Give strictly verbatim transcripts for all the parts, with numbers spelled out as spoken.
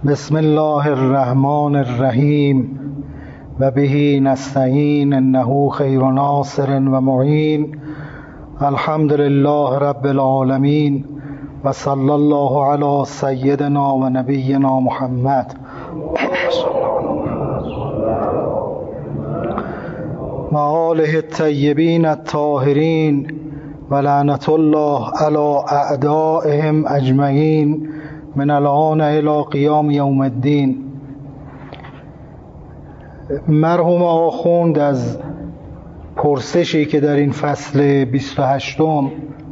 بسم الله الرحمن الرحیم و به نستعین انه خیر ناصر و معین. الحمد لله رب العالمین و صلی الله علی سیدنا و نبینا محمد و آله الطیبین الطاهرین و لعنت الله علی اعدائهم اجمعین من الان الی قیام یوم الدین. مرحوم آخوند از پرسشی که در این فصل بیست و هشتم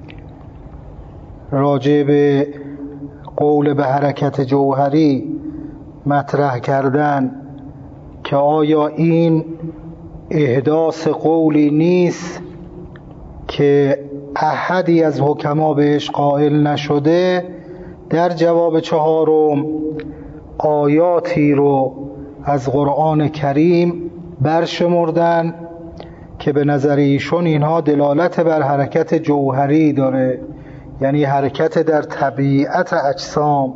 راجع به قول به حرکت جوهری مطرح کردن که آیا این احداث قولی نیست که احدی از حکما بهش قائل نشده، در جواب چهارم آیاتی رو از قرآن کریم برشمردن که به نظر ایشون اینها دلالت بر حرکت جوهری داره، یعنی حرکت در طبیعت اجسام.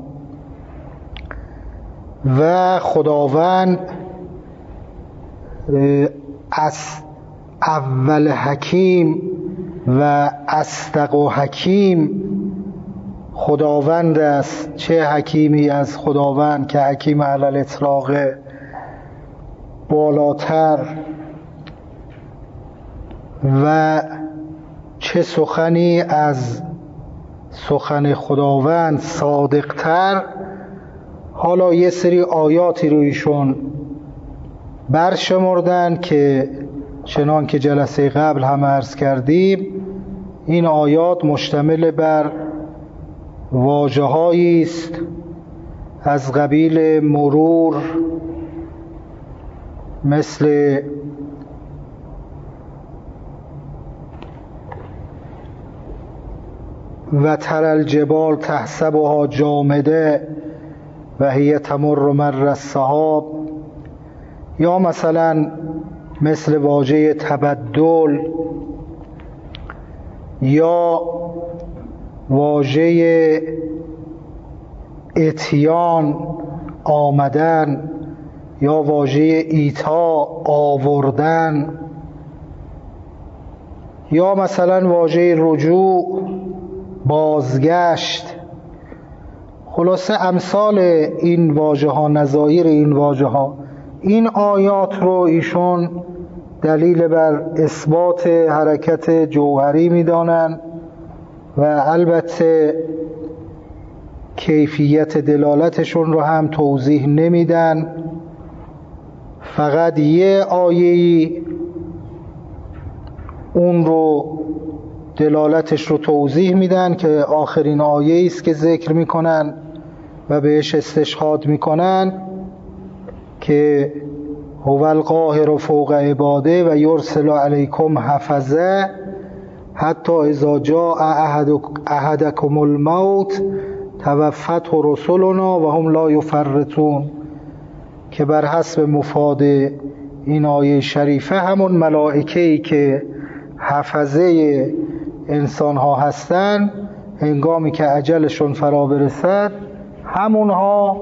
و خداوند از اول حکیم و اصدق و حکیم خداوند است. چه حکیمی از خداوند که حکیم علی الاطلاق بالاتر، و چه سخنی از سخن خداوند صادقتر. حالا یه سری آیاتی رو ایشون برشمردن که چنان که جلسه قبل هم عرض کردیم این آیات مشتمل بر واژه‌هایی است از قبیل مرور، مثل و تر الجبال تحسبها جامده و هی تمر مر السحاب، یا مثلا مثل واژه تبدل، یا واژه اتیان آمدن، یا واژه ایتا آوردن، یا مثلا واژه رجوع بازگشت. خلاصه امثال این واژه ها، نظایر این واژه ها. این آیات رو ایشون دلیل بر اثبات حرکت جوهری میدانن و البته کیفیت دلالتشون رو هم توضیح نمیدن، فقط یه آیه‌ای اون رو دلالتش رو توضیح میدن که آخرین آیه‌ای است که ذکر میکنن و بهش استشهاد میکنن که هو القاهر فوق عباده و یرسل علیکم حفظه حتی اذا جاء احدکم الموت توفته رسلنا و هم لا یفرطون، که بر حسب مفاد این آیه شریفه همون ملائکه‌ای که حفظه انسان ها هستن هنگامی که اجلشون فرا برسد همونها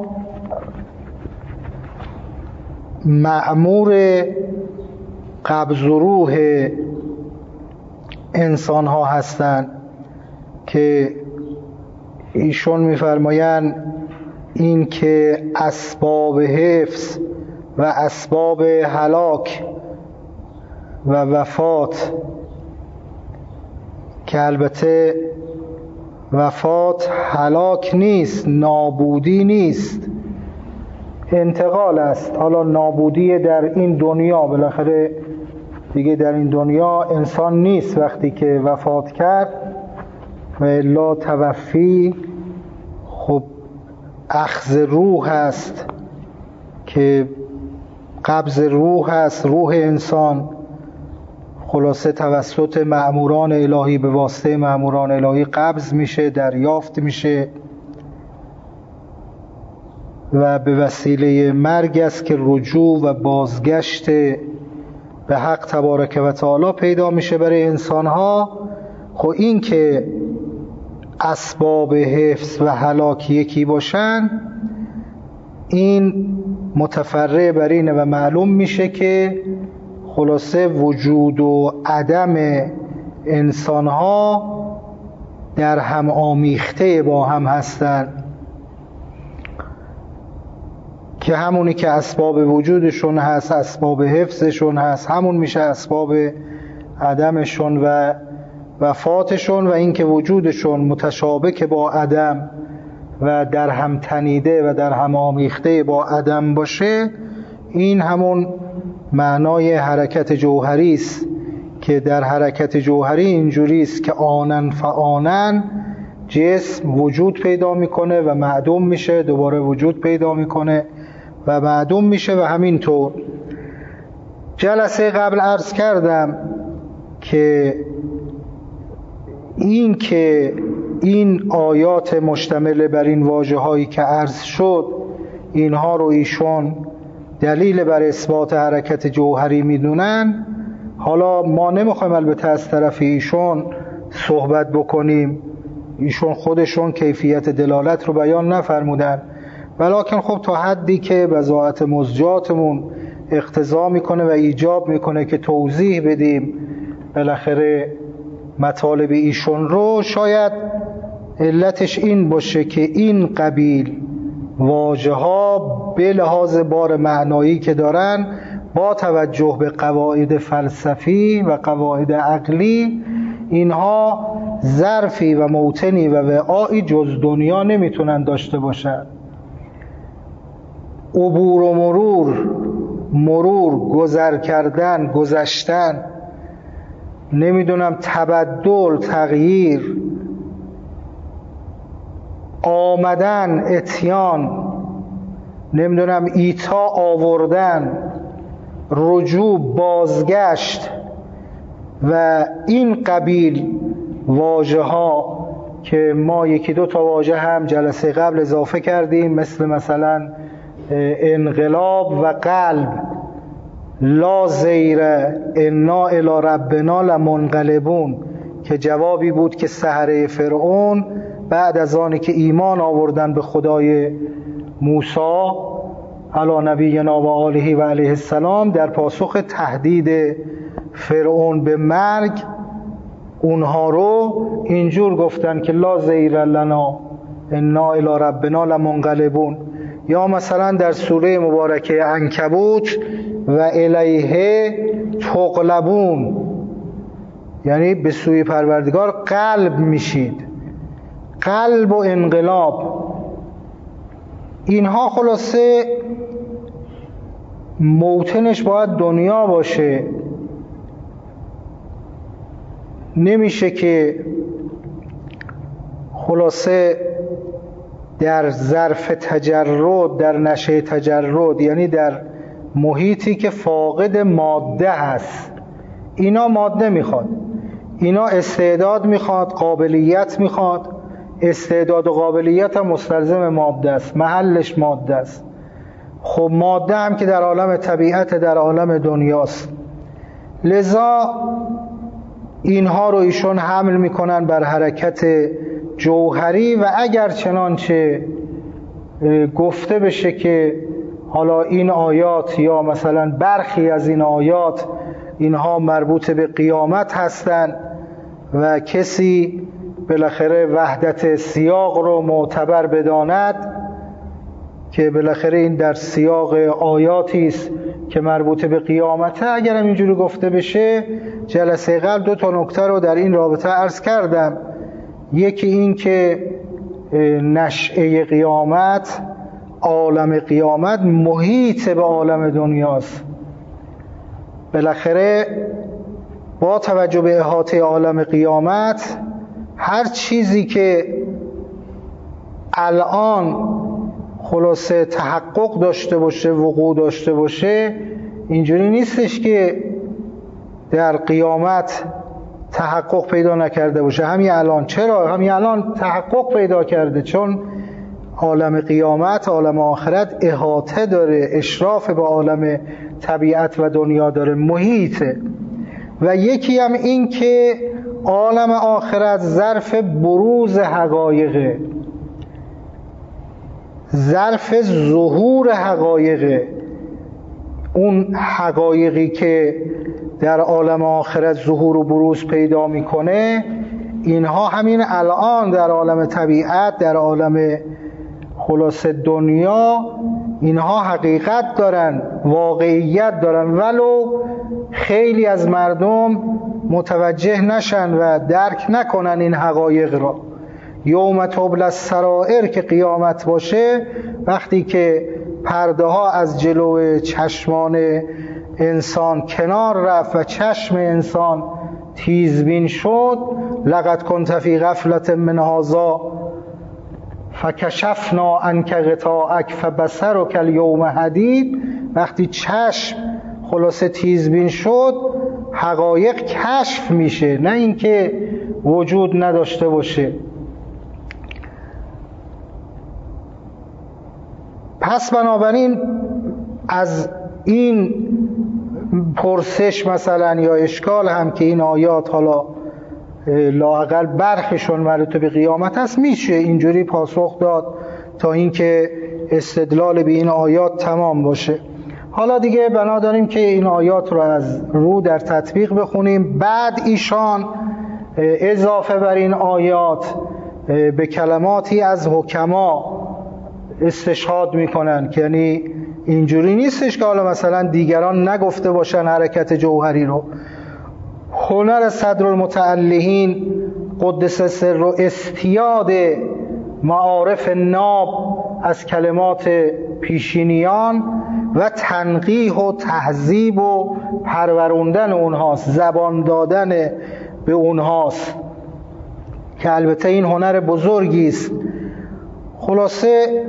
مأمور قبض روح انسان ها هستند که ایشون میفرمایند این که اسباب حفظ و اسباب هلاک و وفات، که البته وفات هلاک نیست، نابودی نیست، انتقال است. حالا نابودی در این دنیا، بالاخره دیگه در این دنیا انسان نیست وقتی که وفات کرد، و الا توفی خب اخذ روح است که قبض روح است، روح انسان خلاصه توسط مأموران الهی، به واسطه مأموران الهی قبض میشه، دریافت میشه و به وسیله مرگ است که رجوع و بازگشت به حق تبارک و تعالی پیدا میشه برای انسانها. خب این که اسباب حفظ و هلاک یکی باشن، این متفرع بر اینه و معلوم میشه که خلاصه وجود و عدم انسانها در هم آمیخته با هم هستن، که همونی که اسباب وجودشون هست اسباب حفظشون هست، همون میشه اسباب عدمشون و وفاتشون، و اینکه وجودشون متشابک با عدم و در هم تنیده و در هم آمیخته با عدم باشه، این همون معنای حرکت جوهری است که در حرکت جوهری اینجوری است که آنن فآنن جسم وجود پیدا میکنه و معدوم میشه، دوباره وجود پیدا میکنه و معدوم میشه. و همینطور جلسه قبل عرض کردم که این که این آیات مشتمل بر این واژه هایی که عرض شد، اینها رو ایشون دلیل بر اثبات حرکت جوهری میدونن. حالا ما نمیخوایم البته از طرف ایشون صحبت بکنیم، ایشون خودشون کیفیت دلالت رو بیان نفرمودن، ولکن خب تا حدی که وضاحت مزجاتمون اقتضا میکنه و ایجاب میکنه که توضیح بدیم بالاخره مطالب ایشون رو، شاید علتش این باشه که این قبیل واژه ها به لحاظ بار معنایی که دارن، با توجه به قواعد فلسفی و قواعد عقلی، اینها ظرفی و موطنی و وعایی جز دنیا نمیتونن داشته باشن. عبور و مرور، مرور گذر کردن، گذشتن، نمیدونم تبدل، تغییر، آمدن، اتیان، نمیدونم ایتا، آوردن، رجوع، بازگشت و این قبیل واژه ها که ما یکی دو تا واژه هم جلسه قبل اضافه کردیم، مثل مثلا انقلاب و قلب، لا زیر انا الی ربنا لمنقلبون، که جوابی بود که سحره فرعون بعد از آنی که ایمان آوردن به خدای موسی علی نبینا و آله و علیه السلام، در پاسخ تهدید فرعون به مرگ اونها رو اینجور گفتن که لا زیر لنا انا الی ربنا لمنقلبون. یا مثلا در سوره مبارکه عنکبوت و الیه تغلبون، یعنی به سوی پروردگار قلب میشید، قلب و انقلاب. اینها خلاصه موطنش باید دنیا باشه، نمیشه که خلاصه در ظرف تجرد، در نشه تجرد، یعنی در محیطی که فاقد ماده هست، اینا ماده میخواد، اینا استعداد میخواد، قابلیت میخواد. استعداد و قابلیت هم مستلزم ماده است، محلش ماده است. خب ماده هم که در عالم طبیعت، در عالم دنیاست، لذا اینها رو ایشون حمل میکنن بر حرکت جوهری. و اگر چنانچه گفته بشه که حالا این آیات یا مثلا برخی از این آیات اینها مربوط به قیامت هستند و کسی بالاخره وحدت سیاق رو معتبر بداند که بالاخره این در سیاق آیاتی است که مربوط به قیامته، اگر هم اینجوری گفته بشه، جلسه قبل دو تا نکته رو در این رابطه عرض کردم. یکی این که نشأه قیامت، عالم قیامت محیط به عالم دنیاست. بالاخره با توجه به احاطه عالم قیامت، هر چیزی که الان خلاصه تحقق داشته باشه، وقوع داشته باشه، اینجوری نیستش که در قیامت تحقق پیدا نکرده باشه. همین الان، چرا؟ همین الان تحقق پیدا کرده، چون عالم قیامت، عالم آخرت احاطه داره، اشراف به عالم طبیعت و دنیا داره، محیطه. و یکی هم این که عالم آخرت ظرف بروز حقایقه، ظرف ظهور حقایق، اون حقایقی که در عالم آخرت ظهور و بروز پیدا میکنه، اینها همین الان در عالم طبیعت، در عالم خلاص دنیا، اینها حقیقت دارن، واقعیت دارن، ولو خیلی از مردم متوجه نشن و درک نکنن این حقایق را. یوم تبلی السرائر که قیامت باشه، وقتی که پرده ها از جلو چشمان انسان کنار رفت و چشم انسان تیزبین شد، لقد کنت فی غفلة من هذا فکشفنا عنک غطاءک فبصرک الیوم حدید، وقتی چشم خلاصه تیزبین شد، حقایق کشف میشه، نه اینکه وجود نداشته باشه. پس بنابراین از این پرسش مثلا یا اشکال هم که این آیات حالا لااقل برخیشون مربوط به قیامت هست، میشه اینجوری پاسخ داد تا اینکه استدلال به این آیات تمام باشه. حالا دیگه بنا داریم که این آیات رو از رو در تطبیق بخونیم. بعد ایشان اضافه بر این آیات به کلماتی از حکما استشهاد میکنن، که یعنی اینجوری نیستش که حالا مثلا دیگران نگفته باشن حرکت جوهری رو. هنر صدرالمتعلهین قدس سر و استیاد معارف ناب از کلمات پیشینیان و تنقیح و تهذیب و پروروندن اونهاست، زبان دادن به اونهاست، که البته این هنر بزرگی است. خلاصه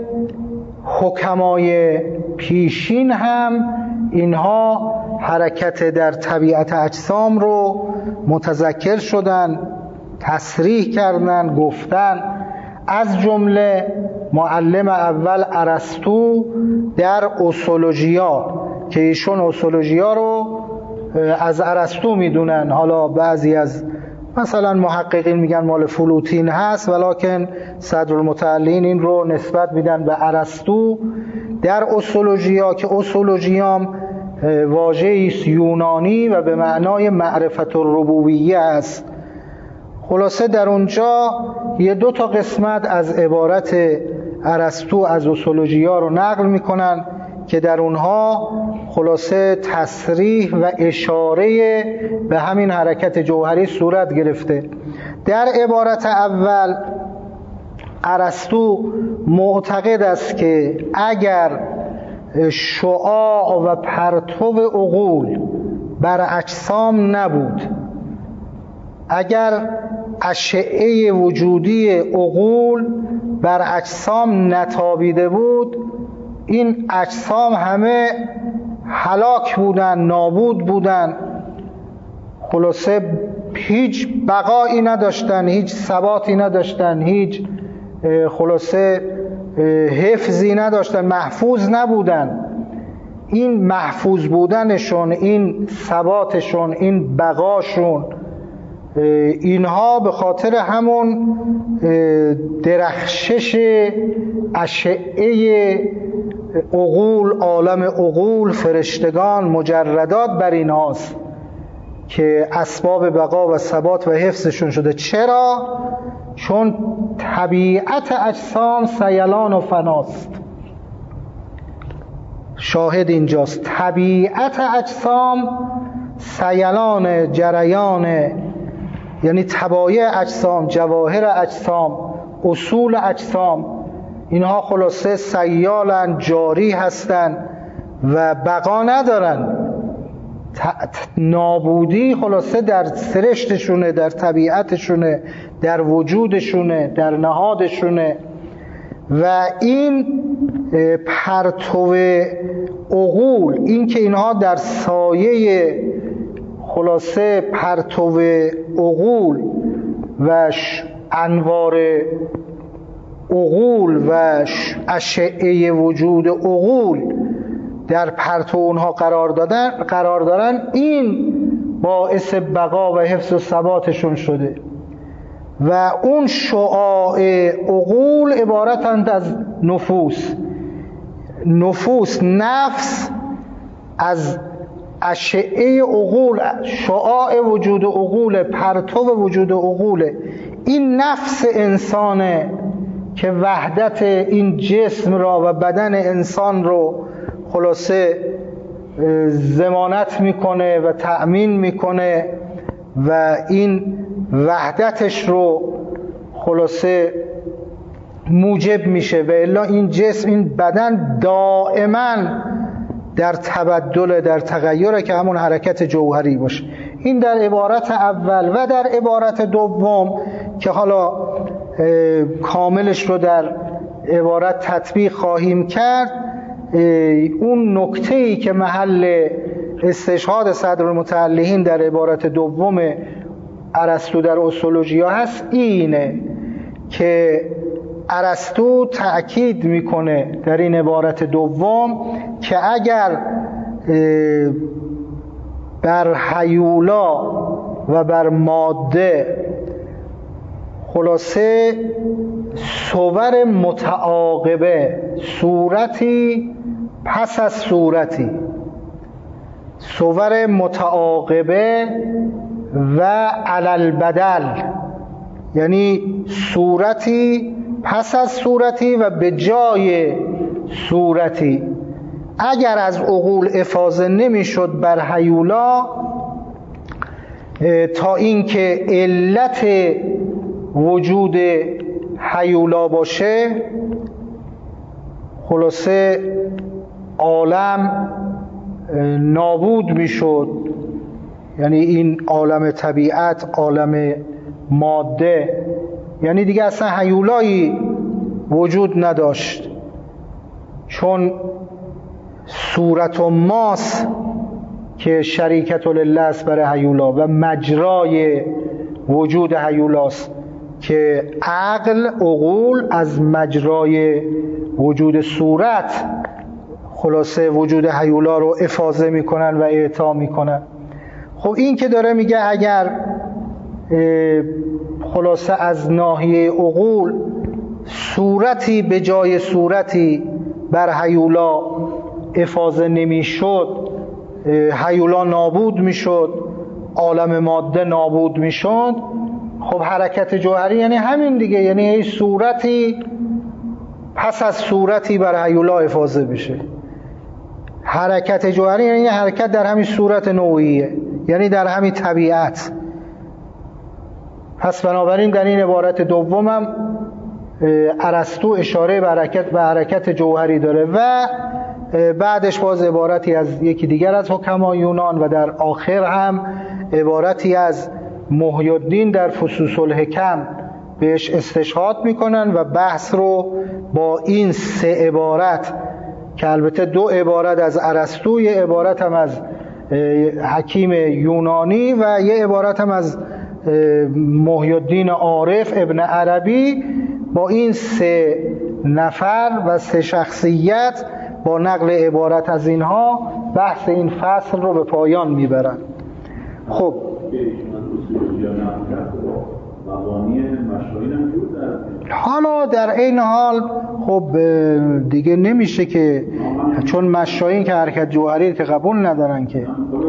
حکمای پیشین هم اینها حرکت در طبیعت اجسام رو متذکر شدن، تصریح کردن، گفتن. از جمله معلم اول ارسطو در اوسولوژیا، که ایشون اوسولوژیا رو از ارسطو میدونن، حالا بعضی از مثلا محققین میگن مال فلوتین هست، ولکن صدرالمتعلین این رو نسبت میدن به ارسطو. در اوسولوژیا که اوسولوژیام واژه‌ای است یونانی و به معنای معرفت الربوبیه است، خلاصه در اونجا یه دو تا قسمت از عبارت ارسطو از اوسولوژیا رو نقل میکنن که در اونها خلاصه تصریح و اشاره به همین حرکت جوهری صورت گرفته. در عبارت اول ارسطو معتقد است که اگر شعاع و پرتو عقول بر اجسام نبود، اگر اشعه وجودی عقول بر اجسام نتابیده بود، این اجسام همه هلاک بودن، نابود بودن، خلاصه هیچ بقایی نداشتن، هیچ ثباتی نداشتن، هیچ خلاصه حفظی نداشتن، محفوظ نبودن. این محفوظ بودنشون، این ثباتشون، این بقاشون، اینها به خاطر همون درخشش اشعه عقول، عالم عقول، فرشتگان، مجردات بر اینهاست که اسباب بقا و ثبات و حفظشون شده. چرا؟ چون طبیعت اجسام سیلان و فناست. شاهد اینجاست، طبیعت اجسام سیلان، جریان، یعنی طبایع اجسام، جواهر اجسام، اصول اجسام، اینها خلاصه سیالن، جاری هستن و بقا ندارن. نابودی خلاصه در سرشتشونه، در طبیعتشونه، در وجودشونه، در نهادشونه. و این پرتو عقول، این که اینها در سایه خلاصه پرتو عقول و انوار عقول و اشعه وجود عقول در پرتو اونها قرار دادن قرار دارن، این باعث بقا و حفظ و ثباتشون شده. و اون شعاع عقول عبارتند از نفوس. نفوس، نفس از اشعه عقول، شعاع وجود عقول، پرتو وجود عقول. این نفس انسانه که وحدت این جسم را و بدن انسان رو خلاصه ضمانت میکنه و تأمین میکنه و این وحدتش رو خلاصه موجب میشه و الا این جسم، این بدن دائما در تبدل، در تغییره که همون حرکت جوهری باشه. این در عبارت اول. و در عبارت دوم که حالا کاملش رو در عبارت تطبیق خواهیم کرد، اون نکته‌ای که محل استشهاد صدر المتعلقین در عبارت دوم ارسطو در اوسولوژیا هست اینه که ارسطو تأکید میکنه در این عبارت دوم که اگر بر هیولا و بر ماده خلاصه صور متعاقبه، صورتی پس از صورتی، صور متعاقبه و علل بدل، یعنی صورتی پس از صورتی و به جای صورتی، اگر از عقول افاضه نمیشد بر هیولا تا اینکه علت وجود هیولا باشه، خلاصه عالم نابود میشد. یعنی این عالم طبیعت، عالم ماده، یعنی دیگه اصلا هیولایی وجود نداشت، چون صورت و ماس که شریکت لله است برای هیولا و مجرای وجود هیولاست که عقل، عقول از مجرای وجود صورت خلاصه وجود هیولا رو افاضه میکنن و اعطا میکنن. خب این که داره میگه اگر خلاصه از ناحیه عقول صورتی به جای صورتی بر هیولا افاضه نمیشد، هیولا نابود میشد، عالم ماده نابود میشد. خب حرکت جوهری یعنی همین دیگه، یعنی ای صورتی پس از صورتی بر هیولا افاضه بشه. حرکت جوهری یعنی حرکت در همین صورت نوعیه، یعنی در همین طبیعت. پس بنابراین در این عبارت دومم ارسطو اشاره به حرکت به حرکت جوهری داره و بعدش باز عبارتی از یکی دیگر از حکمای یونان و در آخر هم عبارتی از محی الدین در فصوص الحکم بهش استشهاد میکنن و بحث رو با این سه عبارت که البته دو عبارت از ارسطو، یه عبارت هم از حکیم یونانی و یه عبارت هم از محی الدین عارف ابن عربی، با این سه نفر و سه شخصیت با نقل عبارت از اینها بحث این فصل رو به پایان میبرن. خب حالا در این حال خب دیگه نمیشه که، چون مشایین که حرکت جوهری که قبول ندارن که،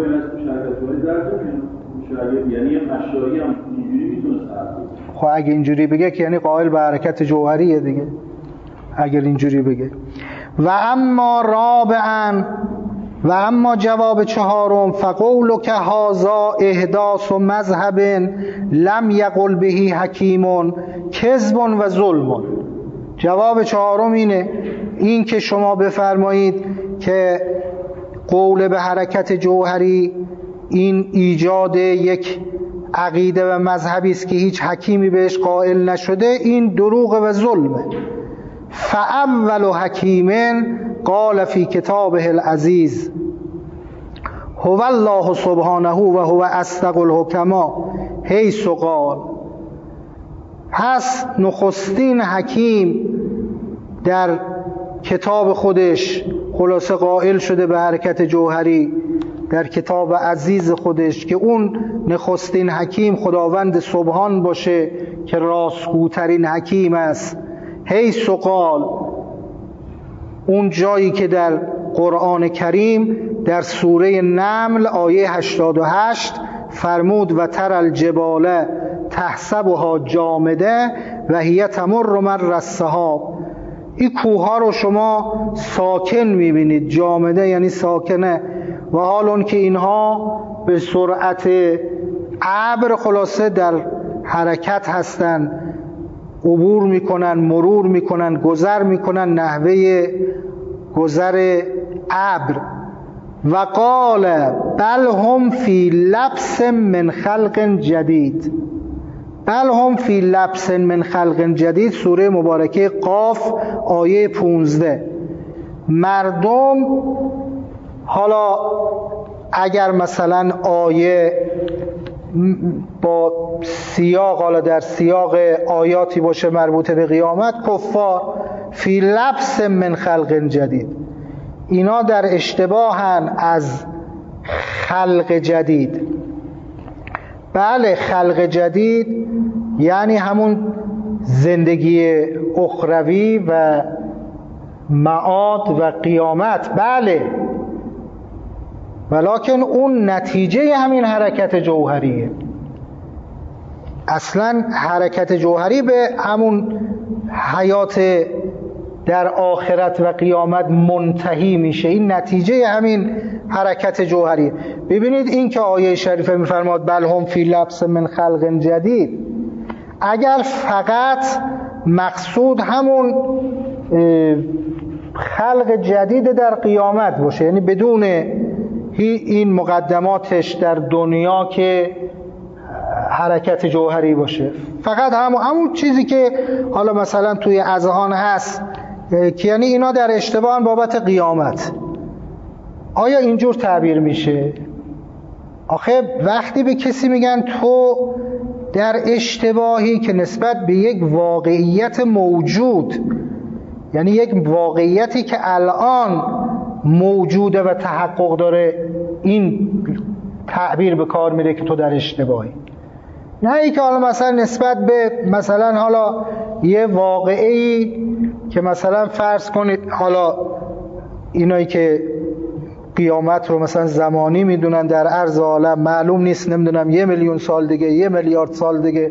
یعنی مشایی هم اینجوری میتونه خب اگه اینجوری بگه که یعنی قائل به حرکت جوهریه دیگه، اگر اینجوری بگه. و اما رابعا، و اما جواب چهارم، فقول که هازا احداث و مذهب لم یقل بهی حکیمون کذب و ظلم. جواب چهارم اینه، این که شما بفرمایید که قول به حرکت جوهری این ایجاد یک عقیده و مذهبی است که هیچ حکیمی بهش قائل نشده، این دروغ و ظلمه. فاول حکیم قال فی کتابه العزیز هو الله سبحانه و هو اصدق الحکما حیث قال. پس نخستین حکیم در کتاب خودش خلاصه قائل شده به حرکت جوهری در کتاب عزیز خودش که اون نخستین حکیم خداوند سبحان باشه که راستگوترین حکیم است. حیث قال، اون جایی که در قرآن کریم در سوره نمل آیه هشتاد و هشت فرمود و تر الجبال تحسبها جامده و هی تمر مر السحاب، این کوه ها رو شما ساکن میبینید، جامده یعنی ساکنه، و حال اون که اینها به سرعت ابر خلاصه در حرکت هستن، عبور میکنن، مرور میکنن، گذر میکنن نحوه گذر ابر. و قال بل هم فی لبس من خلق جدید، بل هم فی لبس من خلق جدید، سوره مبارکه قاف آیه پونزده. مردم حالا اگر مثلا آیه با سیاق، حالا در سیاق آیاتی باشه مربوط به قیامت، کفار فی لبس من خلق جدید، اینا در اشتباهن از خلق جدید. بله، خلق جدید یعنی همون زندگی اخروی و معاد و قیامت، بله، ولکن اون نتیجه همین حرکت جوهریه. اصلا حرکت جوهری به همون حیات در آخرت و قیامت منتهی میشه، این نتیجه همین حرکت جوهری. ببینید این که آیه شریفه میفرماد بل هم فی لبس من خلق جدید، اگر فقط مقصود همون خلق جدید در قیامت باشه، یعنی بدون این مقدماتش در دنیا که حرکت جوهری باشه، فقط همون همون چیزی که حالا مثلا توی اذهان هست که یعنی اینا در اشتباهن بابت قیامت، آیا اینجور تعبیر میشه؟ آخه وقتی به کسی میگن تو در اشتباهی که نسبت به یک واقعیت موجود، یعنی یک واقعیتی که الان موجوده و تحقق داره، این تعبیر به کار میره که تو در اشتباهی. نه ای که حالا مثلا نسبت به مثلا حالا یه واقعی که مثلا فرض کنید حالا اینایی که قیامت رو مثلا زمانی میدونن در عرض عالم، معلوم نیست، نمیدونم یه میلیون سال دیگه، یه میلیارد سال دیگه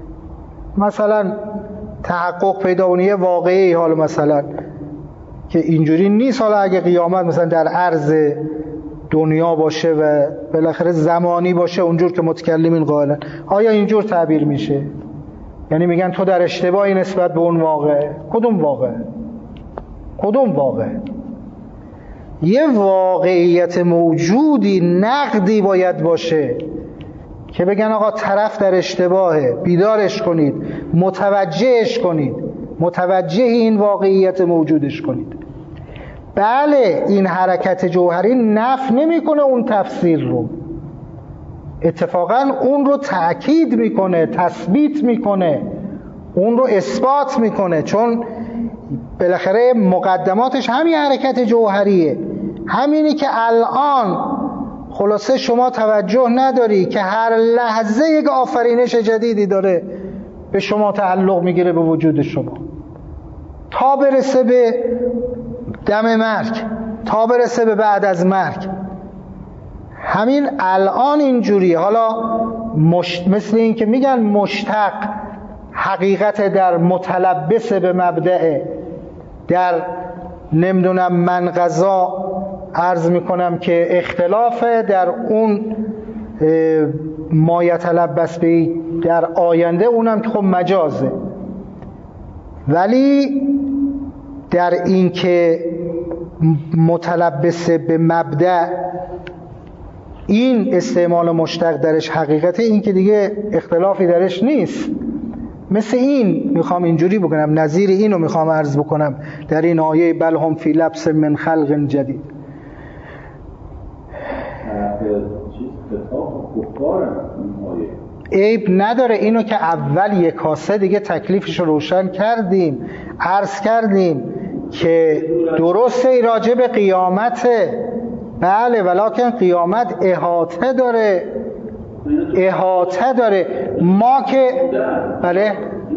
مثلا تحقق پیدا کنه یه واقعی، حالا مثلا که اینجوری نیست، حالا اگه قیامت مثلا در عرض دنیا باشه و بالاخره زمانی باشه اونجور که متکلمین قائلن، آیا اینجور تعبیر میشه؟ یعنی میگن تو در اشتباهی نسبت به اون واقع. کدوم واقع؟ کدوم واقع؟ یه واقعیت موجودی، نقدی باید باشه که بگن آقا طرف در اشتباهه، بیدارش کنید، متوجهش کنید، متوجه این واقعیت موجودش کنید. بله، این حرکت جوهری نفی نمیکنه اون تفسیر رو، اتفاقا اون رو تأکید میکنه، تثبیت میکنه، اون رو اثبات میکنه، چون بالاخره مقدماتش همین حرکت جوهریه، همینی که الان خلاصه شما توجه نداری که هر لحظه یک آفرینش جدیدی داره به شما تعلق میگیره، به وجود شما، تا برسه به دم مرگ، تا برسه به بعد از مرگ. همین الان اینجوریه. حالا مشت... مثل این که میگن مشتق حقیقت در متلبس به مبدأ، در نمیدونم من قضا عرض میکنم که اختلافه در اون ما یتلبس به در آینده، اونم که خب مجازه، ولی در این که متلبس به مبدأ این استعمال مشتق درش حقیقته، این که دیگه اختلافی درش نیست. مثل این میخوام اینجوری بکنم، نظیر اینو میخوام عرض بکنم در این آیه بل هم فی لبس من خلق جدید. عیب نداره، اینو که اول یک کاسه دیگه تکلیفش رو روشن کردیم، عرض کردیم که درسته راجع به قیامته، بله، ولکن قیامت احاطه داره، احاطه داره. ما که بله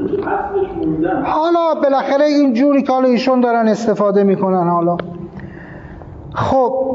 حالا بالاخره این جوری که حالا ایشون دارن استفاده میکنن. حالا خب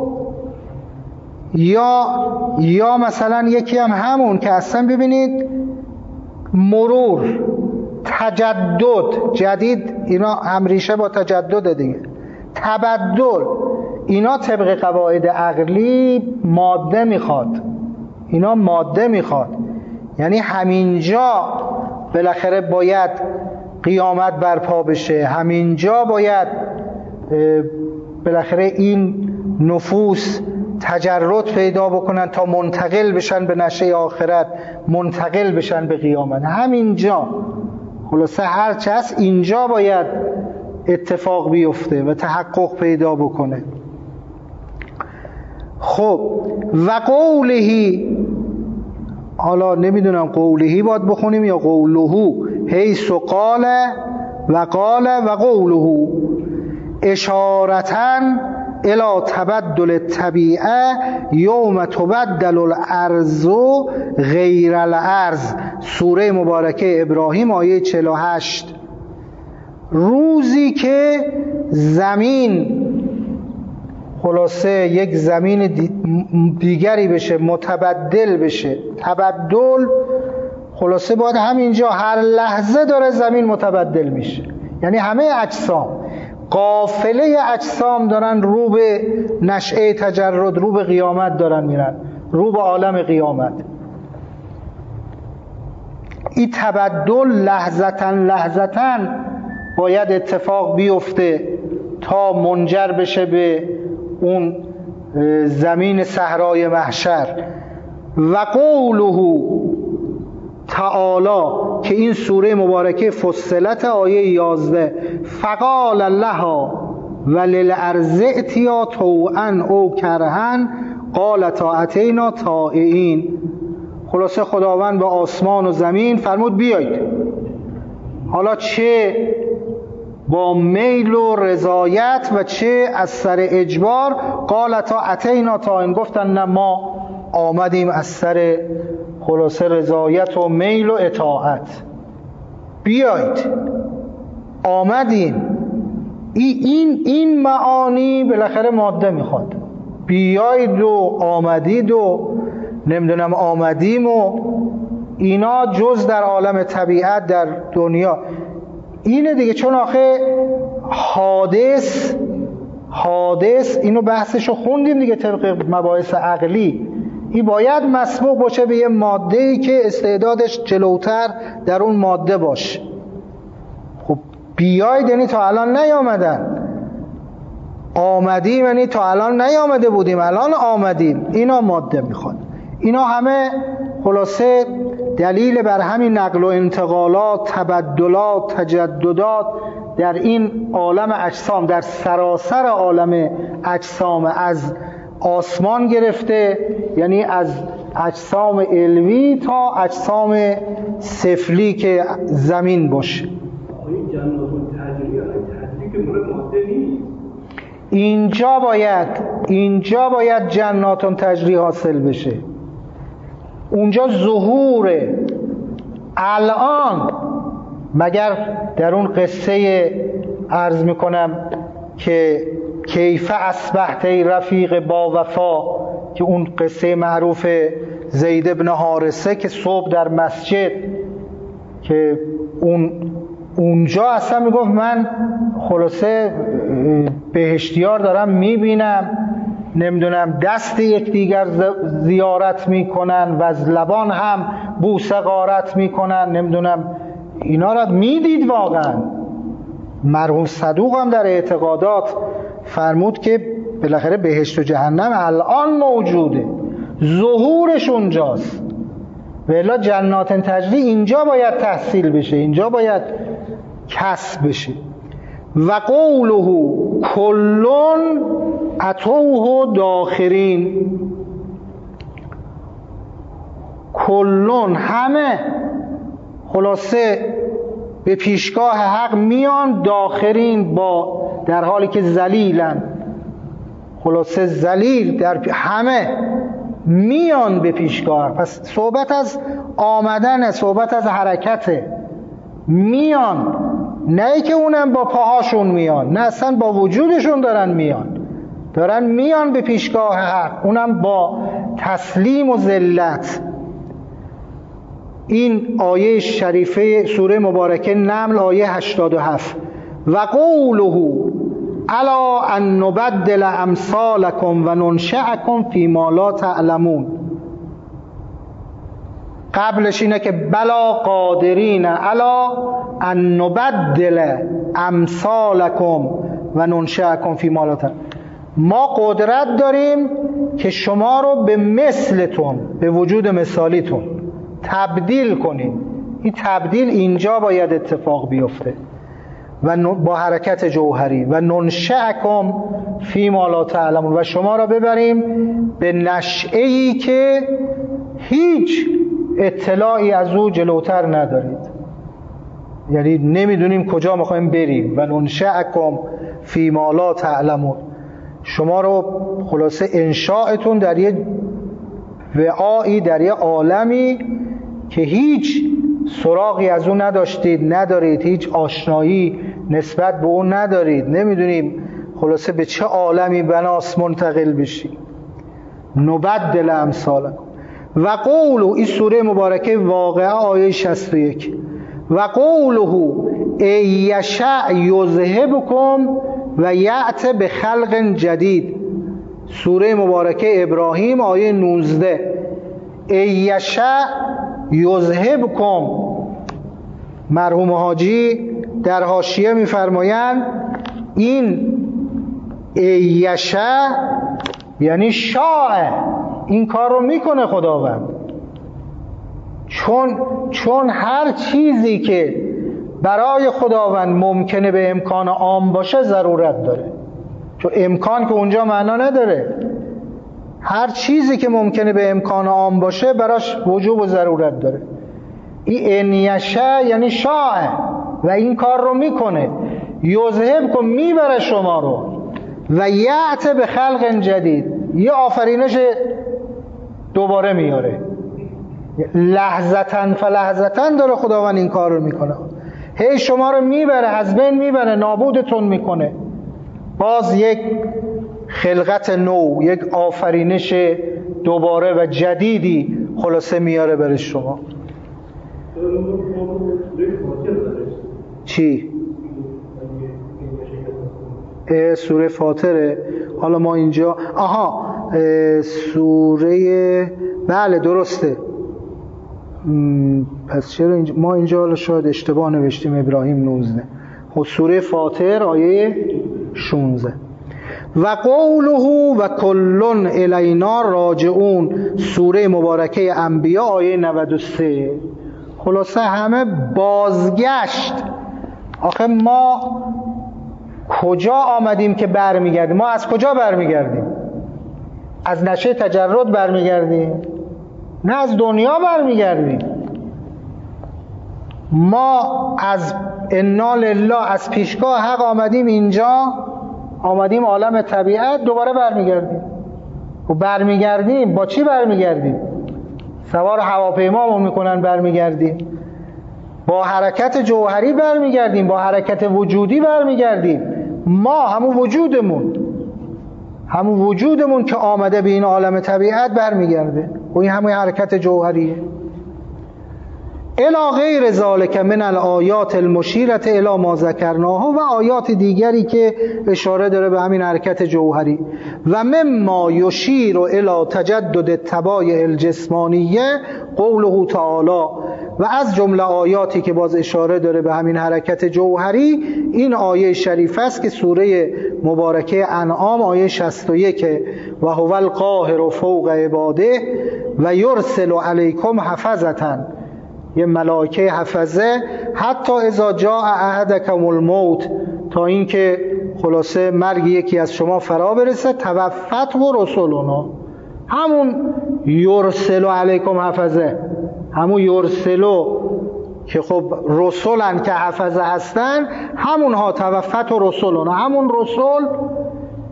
یا یا مثلا یکی هم همون که اصلا ببینید مرور، تجدد، جدید اینا هم ریشه با تجدد دیگه، تبدل، اینا طبق قواعد عقلی ماده میخواد، اینا ماده میخواد. یعنی همینجا بالاخره باید قیامت برپا بشه، همینجا باید بالاخره این نفوس تجرد پیدا بکنن تا منتقل بشن به نشه آخرت، منتقل بشن به قیامت. همینجا خلاصه هر چه هست اینجا باید اتفاق بیفته و تحقق پیدا بکنه. خب و قولهی، حالا نمیدونم قولهی باید بخونیم یا قولهو، حیث قال و قال و قوله اشارتاً الی تبدل الطبیعه یوم تبدل الارض غیر الارض. سوره مبارکه ابراهیم آیه چهل و هشت. روزی که زمین خلاصه یک زمین دیگری بشه، متبدل بشه. تبدل خلاصه باید همینجا هر لحظه داره زمین متبدل میشه، یعنی همه اجسام، قافله اجسام دارن رو به نشأه تجرد، رو به قیامت دارن میرن، رو به عالم قیامت. این تبدل لحظتاً لحظتاً باید اتفاق بیفته تا منجر بشه به اون زمین صحرای محشر. و قوله تعالی که این سوره مبارکه فصلت آیه یازده، فقال لها وللارض ائتیا طوعا او کرها قالتا اتینا طائعین. خلاصه خداوند به آسمان و زمین فرمود بیایید، حالا چه با میل و رضایت و چه از سر اجبار. قالتا اتینا طائعین، گفتن نه ما آمدیم از سر خلاصه رضایت و میل و اطاعت، بیایید، آمدیم. این این معانی بالاخره ماده میخواد، بیایید و آمدید و نمیدونم آمدیم و اینا جز در عالم طبیعت در دنیا اینه دیگه. چون آخه حادث حادث اینو بحثشو خوندیم دیگه طبق مباحث عقلی، این باید مسبوق باشه به یه ماده‌ای که استعدادش جلوتر در اون ماده باشه. خب بیایید یعنی تا الان نیامدن، آمدیم یعنی تا الان نیامده بودیم، الان آمدیم. اینا ماده میخواد. اینا همه خلاصه دلیل بر همین نقل و انتقالات، تبدلات، تجددات در این عالم اجسام، در سراسر عالم اجسام، از آسمان گرفته یعنی از اجسام علوی تا اجسام سفلی که زمین باشه. اینجا باید اینجا باید جناتون تجری حاصل بشه، اونجا ظهوره. الان مگر در اون قصه عرض میکنم که کیف اصبحت ای رفیق با وفا، که اون قصه معروف زید ابن حارثه که صبح در مسجد که اون اونجا اصلا میگفت من خلاصه بهشتیار دارم میبینم، نمیدونم دست یکدیگر زیارت میکنن و از لبان هم بوسه غارت میکنن، نمیدونم اینا را میدید. واقعا مرحوم صدوق هم در اعتقادات فرمود که بالاخره بهشت و جهنم الان موجوده، ظهورش اونجاست. و الا جنات تجری اینجا باید تحصیل بشه، اینجا باید کسب بشه. و قوله کلون اتوه داخرین، کلون همه خلاصه به پیشگاه حق میان، داخرین با در حالی که ذلیلن، خلاصه ذلیل در همه میان به پیشگاه. پس صحبت از آمدن، صحبت از حرکته، میان، نه که اونم با پاهاشون میان، نه اصلا با وجودشون دارن میان، دارن میان به پیشگاه حق، اونم با تسلیم و ذلت. این آیه شریفه سوره مبارکه نمل آیه هشتاد و هفت. و قوله الا ان نبدل امثالکم و ننشئکم فیما لا تعلمون. قبلش اینه که بلا قادرین الا ان نبدل امثالکم و ننشئکم فیما لا تعلمون. ما قدرت داریم که شما رو به مثلتون، به وجود مثالیتون تبدیل کنیم. این تبدیل اینجا باید اتفاق بیفته و با حرکت جوهری. و ننشأکم فیما لا تعلمون، و شما را ببریم به نشأه‌ای که هیچ اطلاعی از او جلوتر ندارید، یعنی نمیدونیم کجا میخوایم بریم. و ننشأکم فیما لا تعلمون، شما رو خلاصه انشاءتون در یه وعایی، در یه عالمی که هیچ سراغی از اون نداشتید، ندارید، هیچ آشنایی نسبت به اون ندارید، نمیدونیم خلاصه به چه عالمی بناس منتقل بشی. نبدل امثالکم. و قوله، این سوره مبارکه واقعه آیه شصت و یک. و قوله ای یشاء یذهبکم و یأتی بخلق جدید. سوره مبارکه ابراهیم آیه نوزده. ای یشاء یذهبکم. مرحوم حاجی در حاشیه میفرمایند این ای یشاء یعنی شاء، این کار رو میکنه خداوند، چون چون هر چیزی که برای خداوند ممکنه به امکان عام باشه ضرورت داره، چون امکان که اونجا معنا نداره. هر چیزی که ممکنه به امکان عام باشه براش وجوب و ضرورت داره. این انیشه یعنی شاء و این کار رو میکنه. یذهب کن، میبره شما رو. و یأتی به خلق جدید، یه آفرینش دوباره میاره. لحظتن فلحظتن داره خداوند این کار رو میکنه. هی شما رو میبره، از بین میبره، نابودتون میکنه. باز یک خلقت نو، یک آفرینش دوباره و جدیدی خلاصه میاره برای شما. چی؟ سوره فاطره. حالا ما اینجا آها سوره، بله درسته. پس چرا اینجا ما اینجا شاید اشتباه نوشتیم ابراهیم نوزده. خب سوره فاطر آیه شانزده. و قوله و کلن الینا راجعون، سوره مبارکه انبیا آیه نود و سه. خلاصه همه بازگشت. آخه ما کجا آمدیم که برمیگردیم؟ ما از کجا برمیگردیم؟ از نشه تجرد برمیگردیم؟ نه، از دنیا برمیگردیم. ما از انا لله، از پیشگاه حق آمدیم اینجا، آمدیم عالم طبیعت، دوباره برمیگردیم. و برمیگردیم با چی برمیگردیم؟ سوار هواپیمامون میکنن برمیگردیم، با حرکت جوهری برمیگردیم، با حرکت وجودی برمیگردیم. ما همون وجودمون همون وجودمون که آمده به این عالم طبیعت برمیگرده و این همون حرکت جوهریه. الی غیر ذالک من الآیات المشیرة الی ما ذکرناه، و آیات دیگری که اشاره داره به همین حرکت جوهری. و مما یشیر الی تجدد الطبایع الجسمانیه قوله تعالی، و از جمله آیاتی که باز اشاره داره به همین حرکت جوهری این آیه شریف است که سوره مبارکه انعام آیه شصت و یک. و هو القاهر فوق عباده و یرسل علیکم حفظة، یه ملائکه حفظه، حتی اذا جاء احدکم الموت، تا اینکه خلاصه مرگ یکی از شما فرا برسه، توفت و رسولنا، همون یرسل علیکم حفظه، همون یرسلو که خب رسولن که حفظه هستن، همونها توفت و رسولنا، همون رسول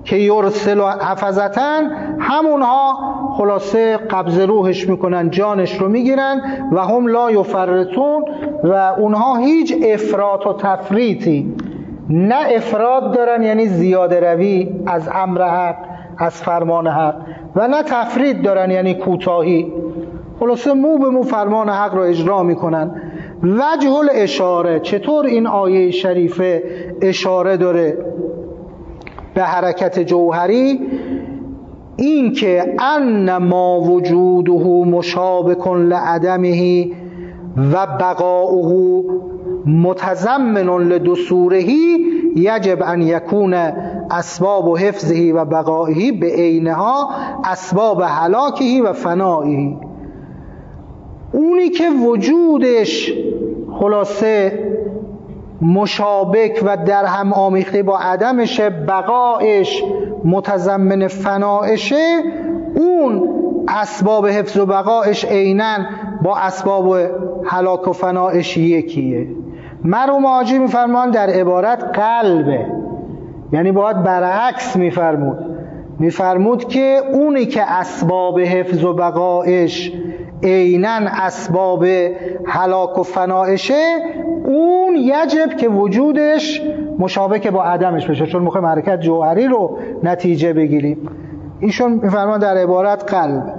که یرسل و حفظتن، همونها خلاصه قبض روحش میکنن، جانش رو میگیرن. و هم لا یفرطون، و اونها هیچ افراط و تفریطی، نه افراط دارن یعنی زیاده روی از امر حق، از فرمان حق، و نه تفریط دارن یعنی کوتاهی. خلاصه مو به مو فرمان حق رو اجرا میکنن. وجه الاشاره، چطور این آیه شریفه اشاره داره به حرکت جوهری؟ این که ان ما وجوده مشابه لعدمه و بقاؤه متضمن لدثوره یجب ان یکون اسباب حفظه و بقائه به عینها اسباب هلاکه و فنائه. اونی که وجودش خلاصه مشابک و در هم آمیخته با عدمش، بقایش متضمن فنائشه، اون اسباب حفظ و بقایش عیناً با اسباب هلاک و فنائش یکیه. مرحوم حاجی میفرمان در عبارت قلبه، یعنی باید برعکس میفرمود میفرمود که اونی که اسباب حفظ و بقایش عیناً اسباب هلاک و فنائشه، اون یجب که وجودش مشابه با عدمش بشه، چون میخوایم حرکت جوهری رو نتیجه بگیریم. ایشون میفرمان در عبارت قلب.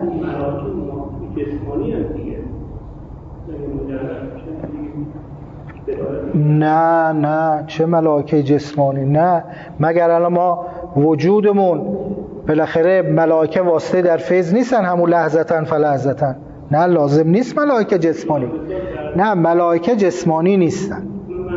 نه نه چه ملائکه جسمانی؟ نه، مگر الان ما وجودمون بالاخره ملائکه واسطه در فیض نیستن، همون لحظتن فلحظتن؟ نه، لازم نیست ملائکه جسمانی. نه، ملائکه جسمانی نیستن.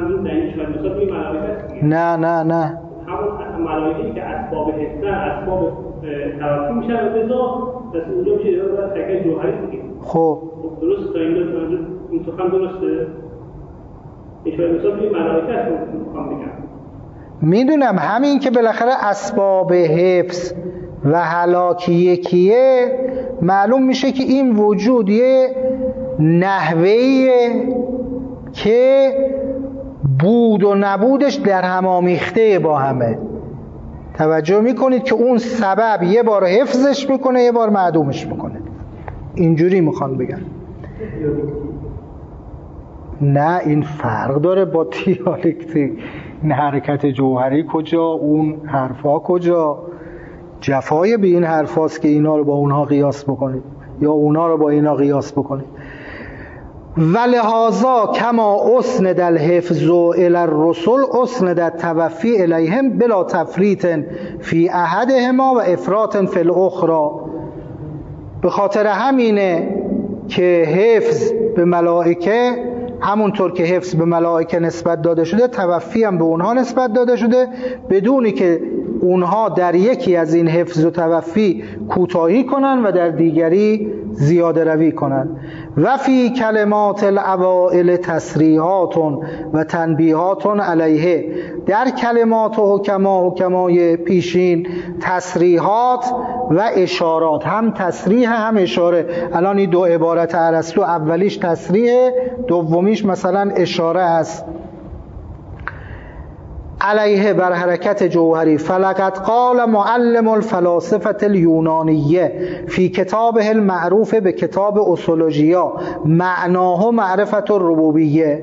نه نه نه همون ملائکه‌ای که اسباب حسن، اسباب توقی میشن و بذار پس اونجا میشه در حرکت جوهری دیگه. خب درست تا اینجا این سخن درسته؟ اشاره مثلا به ملائکه است میخوام بگم. میدونم همین که بالاخره اسباب حفظ و هلاکی یکیه، معلوم میشه که این وجود یه نحوهیه که بود و نبودش در هم آمیخته با همه. توجه میکنید که اون سبب یه بار حفظش میکنه یه بار معدومش میکنه. اینجوری میخوان بگن. نه، این فرق داره با دیالکتیک. این حرکت جوهری کجا، اون حرفا کجا؟ جفای به این حرفاست که اینا رو با اونها قیاس بکنید یا اونا رو با اینا قیاس بکنید. ولهذا کما اسند الحفظ الی الرسل اسند التوفی الیهم بلا تفریط فی احدهما و افراط فی الاخرى. به خاطر همینه که حفظ به ملائکه همونطور که حفظ به ملائکه نسبت داده شده، توفی هم به اونها نسبت داده شده، بدونی که اونها در یکی از این حفظ و توفی کوتاهی کنن و در دیگری زیاده روی کنن. و فی کلمات الاوائل تصریحات و تنبیهات علیه، در کلمات و حکما حکمای پیشین تصریحات و اشارات، هم تصریح هم اشاره. الان این دو عبارت ارسطو، اولیش تصریح، دومیش مثلا اشاره است. علیه، بر حرکت جوهری. فلقد قال معلم الفلاسفه اليونانیه فی کتابه المعروف به کتاب اصولوژیا معناه معرفت الربوبیه.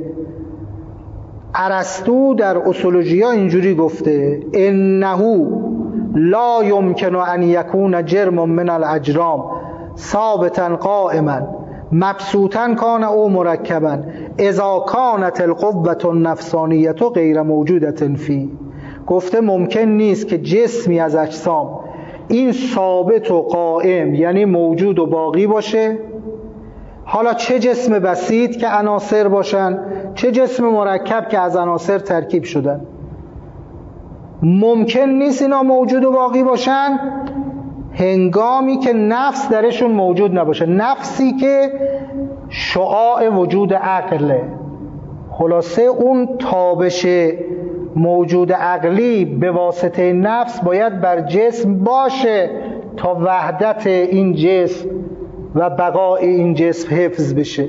ارسطو در اصولوژیا اینجوری گفته: انه لا یمکن ان یکون جرم من الاجرام ثابتا قائما مبسوطا کان او مرکبا اذا کانت القوة النفسانیه غیر موجودة فی. گفته ممکن نیست که جسمی از اجسام این ثابت و قائم یعنی موجود و باقی باشه، حالا چه جسم بسیط که عناصر باشن، چه جسم مرکب که از عناصر ترکیب شدن، ممکن نیست اینا موجود و باقی باشن هنگامی که نفس درشون موجود نباشه. نفسی که شعاع وجود عقله. خلاصه اون تابش موجود عقلی به واسطه نفس باید بر جسم باشه تا وحدت این جسم و بقای این جسم حفظ بشه.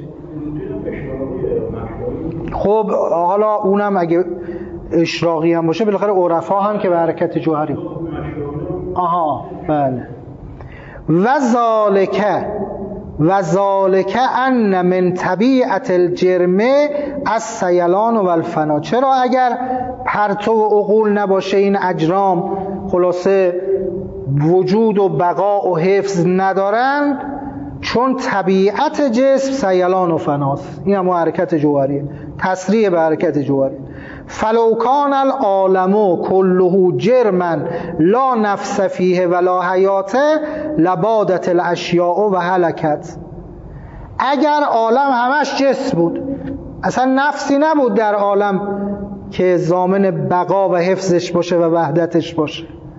خب حالا اونم اگه اشراقی هم باشه، بالاخره عرفا هم که به حرکت جوهری آها بله. و ذالک و ذالک ان من طبیعت الجرم السیلان و الفنا. چرا اگر پرتو عقول نباشه این اجرام خلاصه وجود و بقا و حفظ ندارن؟ چون طبیعت جسم سیلان و فناست. این هم حرکت جوهریه، تسریع به حرکت جوهری. فلو کان العالم كله جرما لا نفس فیه ولا حیات لبادت الاشیاء و هلکت. اگر عالم همش جسم بود، اصلا نفسی نبود در عالم که ضامن بقا و حفظش باشه و وحدتش باشه.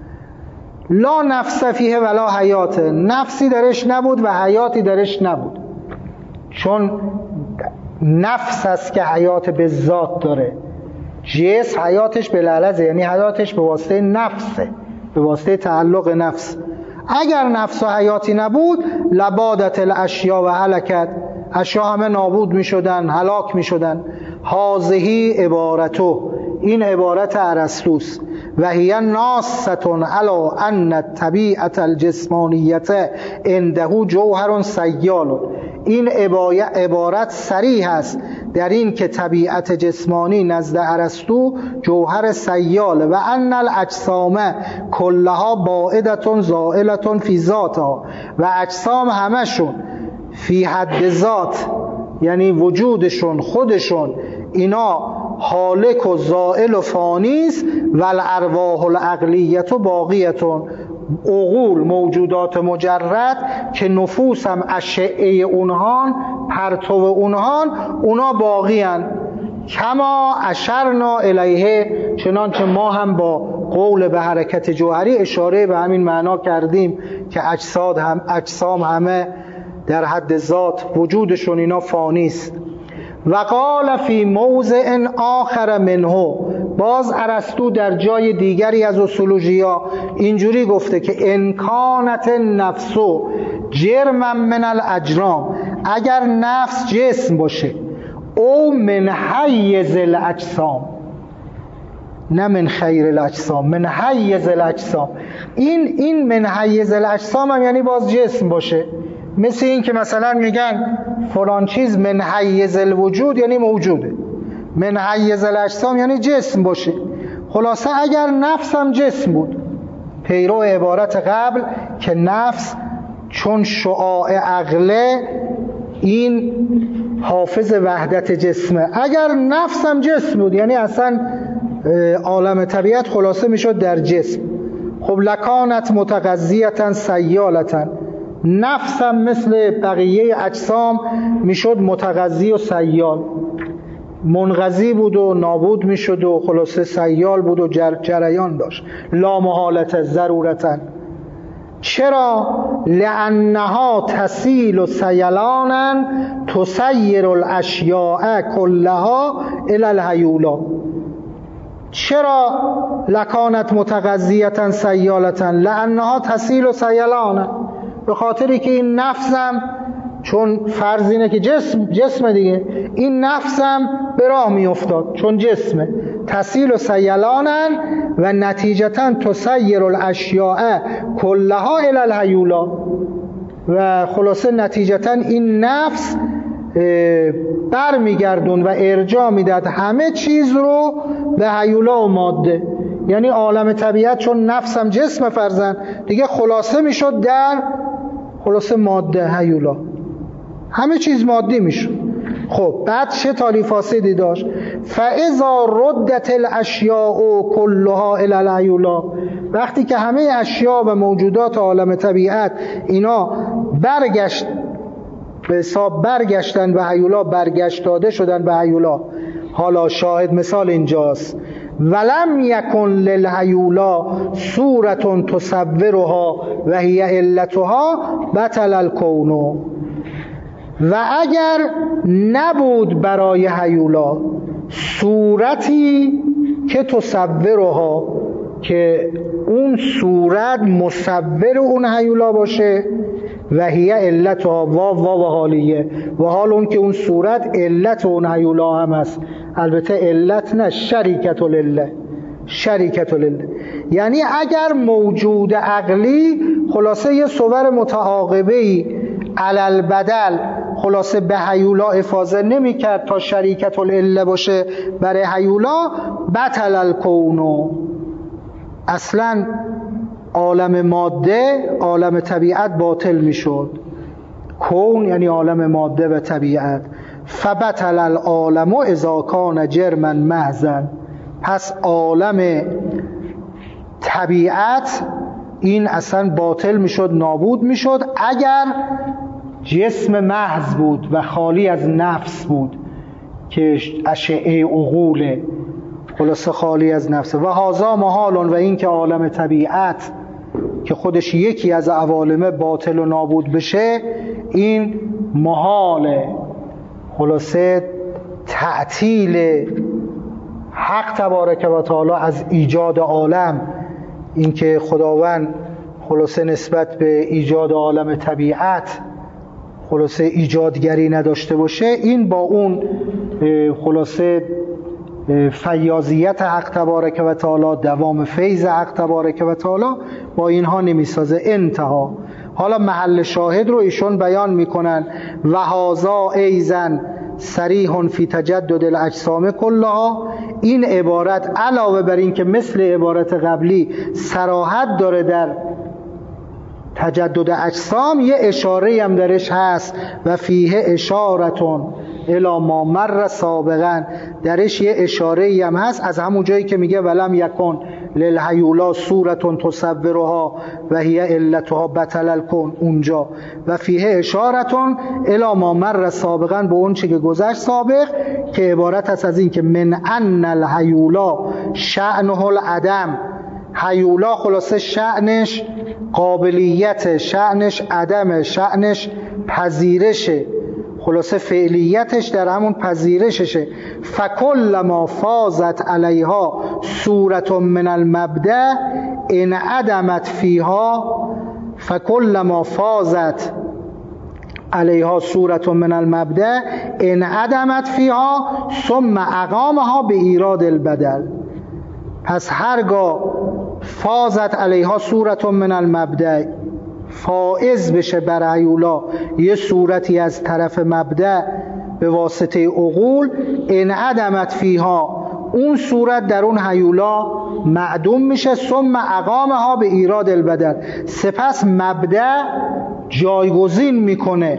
لا نفس فیه ولا حیات، نفسی درش نبود و حیاتی درش نبود، چون نفس است که حیات به ذات داره. جسم حیاتش به لحظه، یعنی حیاتش به واسطه نفسه، به واسطه تعلق نفس. اگر نفس و حیاتی نبود لبادت الاشیا و هلکت، اشیا همه نابود می شدن، هلاک می شدن. هازهی عبارتو، این عبارت ارسطوست. و هی ناستون علی ان طبیعت الجسمانیت عنده جوهر سیال. این عبارت صریح است در این که طبیعت جسمانی نزد ارسطو جوهر سیال و ان الاجسام کلها باعدة زائلة فی ذاتها، و اجسام همشون فی حد ذات، یعنی وجودشون خودشون اینا حالک و زائل و فانیست. و الارواح العقلیت و باقیتون، عقول موجودات مجرد که نفوس هم اشعه اونهان، پرتو اونهان، اونا باقیان. کما اشرنا الیه، چنانچه ما هم با قول به حرکت جوهری اشاره به همین معنا کردیم که اجساد هم اجسام همه در حد ذات وجودشون اینا فانیست. و قال فی موضع آخر منه، باز ارسطو در جای دیگری از اصولوژیا اینجوری گفته که انکانت نفس جرما من الاجرام، اگر نفس جسم باشه، او من حیز الاجسام، نه من خیر الاجسام، من حیز الاجسام. این این من حیز الاجسام هم یعنی باز جسم باشه. مثل این که مثلا میگن فلان چیز من حیز الوجود یعنی موجوده، من حیز الاجسام یعنی جسم باشه. خلاصه اگر نفس هم جسم بود، پیرو عبارت قبل که نفس چون شعاع عقله این حافظ وحدت جسمه، اگر نفس هم جسم بود یعنی اصلا عالم طبیعت خلاصه میشد در جسم. خب لکانت متغذیتا سیالتا، نفس هم مثل بقیه اجسام میشد متغذی و سیال، منقضی بود و نابود میشد و خلاصه سیال بود و جر جریان داشت. لا محالت ضرورتا. چرا؟ لانها تسیل و سیلانا تسیر الاشیاء کلها الی الهیولا. چرا لکانت متغذیتا سیالتا؟ لانها تسیل و سیلانا، به خاطری که این نفسم، چون فرض اینه که جسم جسم دیگه، این نفسم به راه می افتاد چون جسمه. تسیل و سیلانن و نتیجتا تسیر الاشیاء کلها الی الهیولا، و خلاصه نتیجتا این نفس برمیگردون و ارجاع میداد همه چیز رو به هیولا و ماده. یعنی عالم طبیعت چون نفسم جسم فرزن دیگه خلاصه میشد در خلاصه ماده هیولا، همه چیز مادی میشد. خب بعد چه تالی فاسدی داشت؟ فاذا ردت الاشیاء کلها الی الهیولا، وقتی که همه اشیا و موجودات عالم طبیعت اینا برگشت به حساب برگشتن به هیولا، برگشت داده شدن به هیولا. حالا شاهد مثال اینجاست. ولم یکن للهیولا صورة تصورها و هی علتها بطل الکون. و اگر نبود برای هیولا صورتی که تصورها، که اون صورت مصور اون هیولا باشه، و هی علتها واو واو حالیه، و حال اون که اون صورت علت اون هیولا هم است. البته علت نه، شریکت لله، شریکت لله. یعنی اگر موجود عقلی خلاصه یه صور متعاقبه‌ای علل بدل خلاصه به هیولا افاضه نمی کرد تا شریکت لله باشه برای هیولا، بطل الکون، اصلا عالم ماده عالم طبیعت باطل می شد. کون یعنی عالم ماده و طبیعت. فبطل العالم اذا کان جرما محضا، پس عالم طبیعت این اصلا باطل می شد، نابود می شد اگر جسم محض بود و خالی از نفس بود که اشعه عقوله، خلاصه خالی از نفس. و هذا محال، و این که عالم طبیعت که خودش یکی از عوالم باطل و نابود بشه این محاله. خلاصه تعطیل حق تبارک و تعالی از ایجاد عالم، این که خداوند خلاصه نسبت به ایجاد عالم طبیعت خلاصه ایجادگری نداشته باشه، این با اون خلاصه فیاضیت حق تبارک و تعالی، دوام فیض حق تبارک و تعالی با اینها نمیسازه. انتها. حالا محل شاهد رو ایشون بیان میکنن: و هذا ایضا صریح فی تجدد الاجسام کلها. این عبارت علاوه بر این که مثل عبارت قبلی صراحت داره در تجدد اجسام، یه اشاره هم درش هست. و فیه اشارتون الی ما مر سابقا، درش یه اشاره هم هست از همون جایی که میگه ولم یکن للهیولا صورتون تصورها و هی علتها بطل الکون، اونجا و فیه اشارتون الی ما مر سابقا، به اون چی که گذشت سابق، که عبارت هست از این که من ان الهیولا شأنه العدم. هیولا خلاصه شأنش قابلیت، شأنش عدم، شأنش پذیرشه، خلاصه فعلیتش در همون پذیرششه. فکل ما فازت علیها صورت من المبدأ ان عدمت فیها، فکل ما فازت علیها صورت من المبدأ ان عدمت فیها ثم اقامها به ایراد البدل. پس هرگاه فازت علیها صورت من المبدأ، فائز بشه بر هیولا یه صورتی از طرف مبدأ به واسطه عقول، ان عدمت فیها، اون صورت در اون هیولا معدوم میشه. ثم اقامها به ایراد البدل، سپس مبدأ جایگزین میکنه،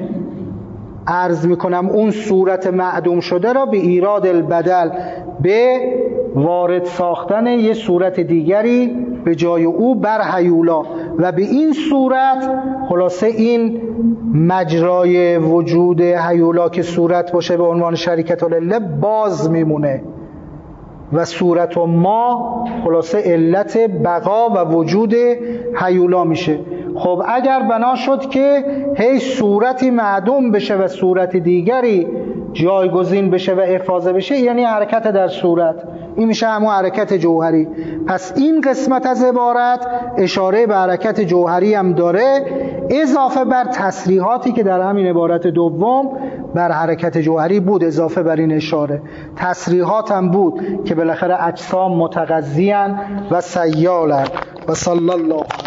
عرض میکنم اون صورت معدوم شده را به ایراد البدل، به وارد ساختن یه صورت دیگری به جای او بر هیولا، و به این صورت خلاصه این مجرای وجود هیولا که صورت باشه به عنوان شریکت لله باز میمونه و صورت و ما خلاصه علت بقا و وجود هیولا میشه. خب اگر بنا شد که هی صورتی معدوم بشه و صورت دیگری جایگزین بشه و افاضه بشه، یعنی حرکت در صورت، این میشه همون حرکت جوهری. پس این قسمت از عبارت اشاره به حرکت جوهری هم داره، اضافه بر تصریحاتی که در همین عبارت دوم بر حرکت جوهری بود. اضافه بر این اشاره تصریحات هم بود که بالاخره اجسام متغذیان و سیالن. و صلی الله